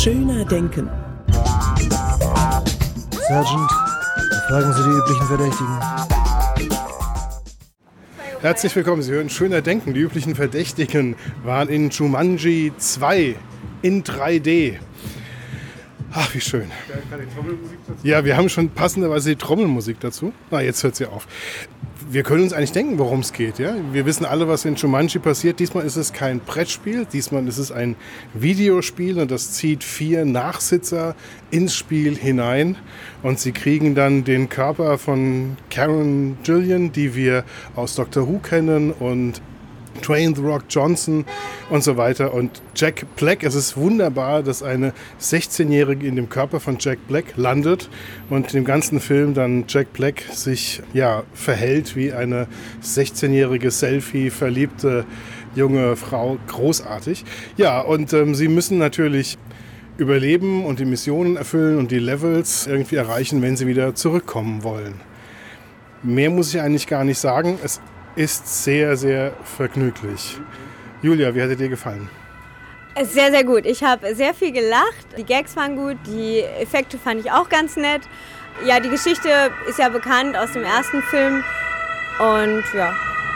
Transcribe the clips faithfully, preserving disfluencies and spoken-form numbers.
Schöner Denken. Sergeant, fragen Sie die üblichen Verdächtigen. Herzlich willkommen, Sie hören Schöner Denken. Die üblichen Verdächtigen waren in Jumanji zwei in drei D. Ach, wie schön. Ja, wir haben schon passenderweise die Trommelmusik dazu. Na, jetzt hört sie auf. Wir können uns eigentlich denken, worum es geht. Ja? Wir wissen alle, was in Jumanji passiert. Diesmal ist es kein Brettspiel, diesmal ist es ein Videospiel und das zieht vier Nachsitzer ins Spiel hinein. Und sie kriegen dann den Körper von Karen Gillan, die wir aus Doctor Who kennen, und Dwayne The Rock Johnson und so weiter. Und Jack Black, es ist wunderbar, dass eine sechzehnjährige in dem Körper von Jack Black landet und im ganzen Film dann Jack Black sich ja verhält wie eine sechzehnjährige Selfie-verliebte junge Frau. Großartig. Ja, und ähm, sie müssen natürlich überleben und die Missionen erfüllen und die Levels irgendwie erreichen, wenn sie wieder zurückkommen wollen. Mehr muss ich eigentlich gar nicht sagen. Es ist sehr, sehr vergnüglich. Julia, wie hat es dir gefallen? Sehr, sehr gut. Ich habe sehr viel gelacht. Die Gags waren gut, die Effekte fand ich auch ganz nett. Ja, die Geschichte ist ja bekannt aus dem ersten Film. Und ja.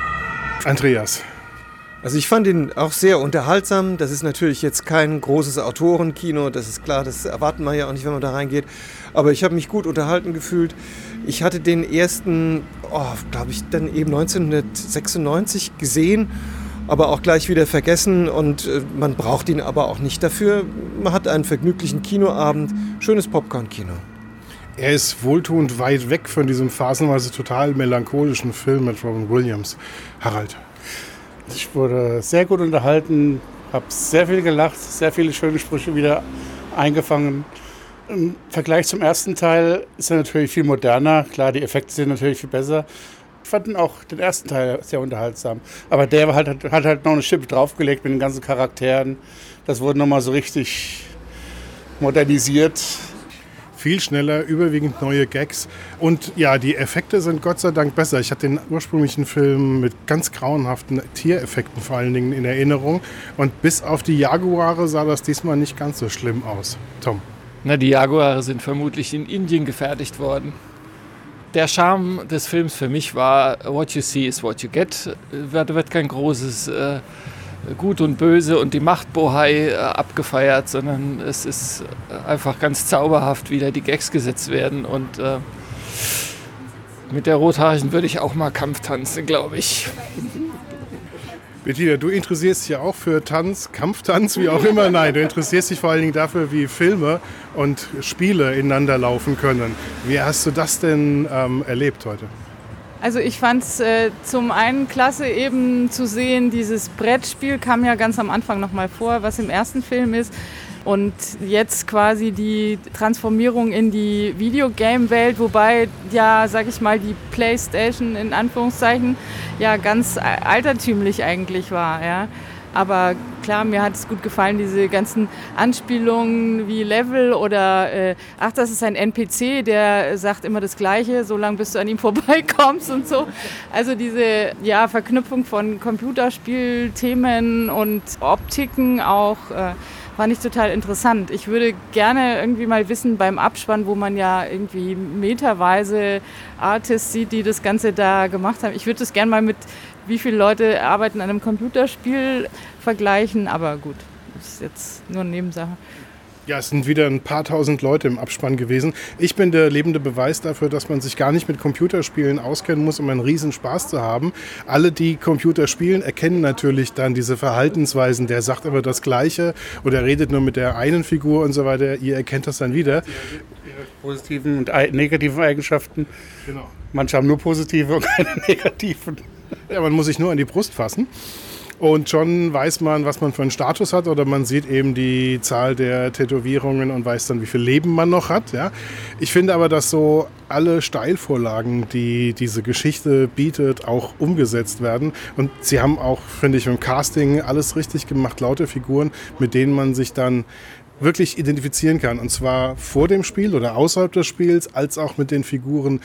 Andreas. Also ich fand ihn auch sehr unterhaltsam. Das ist natürlich jetzt kein großes Autorenkino, das ist klar, das erwarten wir ja auch nicht, wenn man da reingeht. Aber ich habe mich gut unterhalten gefühlt. Ich hatte den ersten, oh, glaube ich, dann eben neunzehnhundertsechsundneunzig gesehen, aber auch gleich wieder vergessen. Und äh, man braucht ihn aber auch nicht dafür. Man hat einen vergnüglichen Kinoabend, schönes Popcorn-Kino. Er ist wohltuend weit weg von diesem phasenweise total melancholischen Film mit Robin Williams. Harald. Ich wurde sehr gut unterhalten, habe sehr viel gelacht, sehr viele schöne Sprüche wieder eingefangen. Im Vergleich zum ersten Teil ist er natürlich viel moderner. Klar, die Effekte sind natürlich viel besser. Ich fand auch den ersten Teil sehr unterhaltsam. Aber der hat, hat halt noch eine Schippe draufgelegt mit den ganzen Charakteren. Das wurde nochmal so richtig modernisiert. Viel schneller, überwiegend neue Gags. Und ja, die Effekte sind Gott sei Dank besser. Ich hatte den ursprünglichen Film mit ganz grauenhaften Tiereffekten vor allen Dingen in Erinnerung. Und bis auf die Jaguare sah das diesmal nicht ganz so schlimm aus. Tom. Na, die Jaguare sind vermutlich in Indien gefertigt worden. Der Charme des Films für mich war, what you see is what you get. Da wird kein großes äh, Gut und Böse und die Machtbohai äh, abgefeiert, sondern es ist einfach ganz zauberhaft, wie da die Gags gesetzt werden. Und äh, mit der Rothaarigen würde ich auch mal Kampf tanzen, glaube ich. Bettina, du interessierst dich ja auch für Tanz, Kampftanz, wie auch immer. Nein, du interessierst dich vor allen Dingen dafür, wie Filme und Spiele ineinander laufen können. Wie hast du das denn ähm, erlebt heute? Also ich fand es äh, zum einen klasse eben zu sehen, dieses Brettspiel kam ja ganz am Anfang nochmal vor, was im ersten Film ist. Und jetzt quasi die Transformierung in die Videogame-Welt, wobei ja, sag ich mal, die Playstation in Anführungszeichen ja ganz altertümlich eigentlich war, ja. Aber klar, mir hat es gut gefallen, diese ganzen Anspielungen wie Level oder äh, ach, das ist ein N P C, der sagt immer das Gleiche, solange bis du an ihm vorbeikommst und so. Also diese ja, Verknüpfung von Computerspielthemen und Optiken auch äh, fand ich total interessant. Ich würde gerne irgendwie mal wissen beim Abspann, wo man ja irgendwie meterweise Artists sieht, die das Ganze da gemacht haben. Ich würde das gerne mal mit wie viele Leute arbeiten an einem Computerspiel vergleichen, aber gut, das ist jetzt nur eine Nebensache. Ja, es sind wieder ein paar tausend Leute im Abspann gewesen. Ich bin der lebende Beweis dafür, dass man sich gar nicht mit Computerspielen auskennen muss, um einen riesen Spaß zu haben. Alle, die Computer spielen, erkennen natürlich dann diese Verhaltensweisen. Der sagt aber das Gleiche oder redet nur mit der einen Figur und so weiter. Ihr erkennt das dann wieder. Positiven und negativen Eigenschaften. Genau. Manche haben nur positive und keine negativen. Ja, man muss sich nur an die Brust fassen. Und schon weiß man, was man für einen Status hat, oder man sieht eben die Zahl der Tätowierungen und weiß dann, wie viel Leben man noch hat. Ja. Ich finde aber, dass so alle Steilvorlagen, die diese Geschichte bietet, auch umgesetzt werden. Und sie haben auch, finde ich, im Casting alles richtig gemacht, laute Figuren, mit denen man sich dann wirklich identifizieren kann. Und zwar vor dem Spiel oder außerhalb des Spiels, als auch mit den Figuren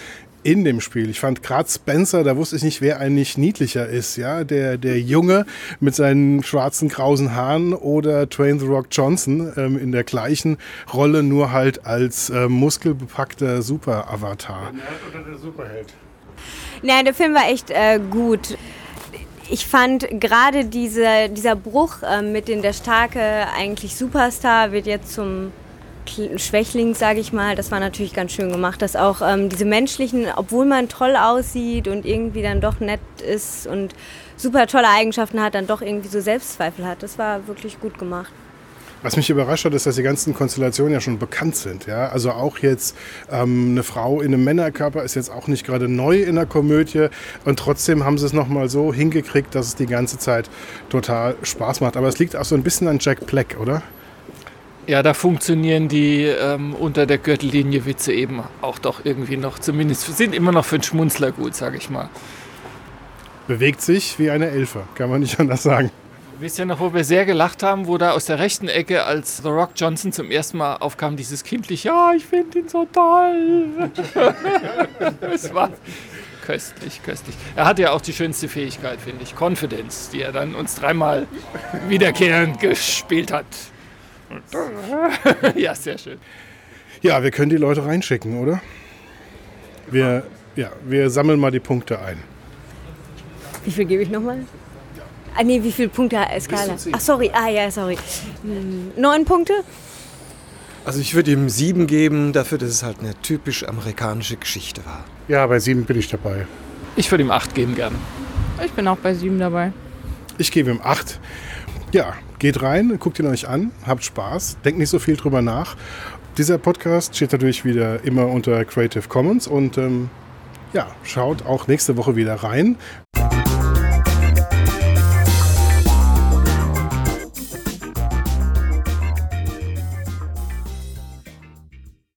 in dem Spiel. Ich fand gerade Spencer, da wusste ich nicht, wer eigentlich niedlicher ist. Ja? Der, der Junge mit seinen schwarzen, krausen Haaren oder Dwayne The Rock Johnson ähm, in der gleichen Rolle, nur halt als äh, muskelbepackter Super-Avatar. Der Nerd oder der Superheld? Nein, der Film war echt äh, gut. Ich fand gerade diese, dieser Bruch äh, mit dem der starke eigentlich Superstar wird jetzt zum Schwächling, sage ich mal, das war natürlich ganz schön gemacht, dass auch ähm, diese menschlichen, obwohl man toll aussieht und irgendwie dann doch nett ist und super tolle Eigenschaften hat, dann doch irgendwie so Selbstzweifel hat. Das war wirklich gut gemacht. Was mich überrascht hat, ist, dass die ganzen Konstellationen ja schon bekannt sind. Ja? Also auch jetzt ähm, eine Frau in einem Männerkörper ist jetzt auch nicht gerade neu in der Komödie. Und trotzdem haben sie es nochmal so hingekriegt, dass es die ganze Zeit total Spaß macht. Aber es liegt auch so ein bisschen an Jack Black, oder? Ja, da funktionieren die ähm, unter der Gürtellinie Witze eben auch doch irgendwie noch. Zumindest sind immer noch für einen Schmunzler gut, sage ich mal. Bewegt sich wie eine Elfe, kann man nicht anders sagen. Wisst ihr noch, wo wir sehr gelacht haben, wo da aus der rechten Ecke, als The Rock Johnson zum ersten Mal aufkam, dieses kindliche, ja, ich finde ihn so toll. Es war köstlich, köstlich. Er hatte ja auch die schönste Fähigkeit, finde ich, Confidence, die er dann uns dreimal wiederkehrend gespielt hat. Ja, sehr schön. Ja, wir können die Leute reinschicken, oder? Wir, ja, wir sammeln mal die Punkte ein. Wie viel gebe ich nochmal? Ah nee, wie viele Punkte hat Skala? Ach sorry, ah ja, sorry. Hm, neun Punkte? Also ich würde ihm sieben geben, dafür, dass es halt eine typisch amerikanische Geschichte war. Ja, bei sieben bin ich dabei. Ich würde ihm acht geben gerne. Ich bin auch bei sieben dabei. Ich gebe ihm acht. Ja, geht rein, guckt ihn euch an, habt Spaß, denkt nicht so viel drüber nach. Dieser Podcast steht natürlich wieder immer unter Creative Commons und ähm, ja, schaut auch nächste Woche wieder rein,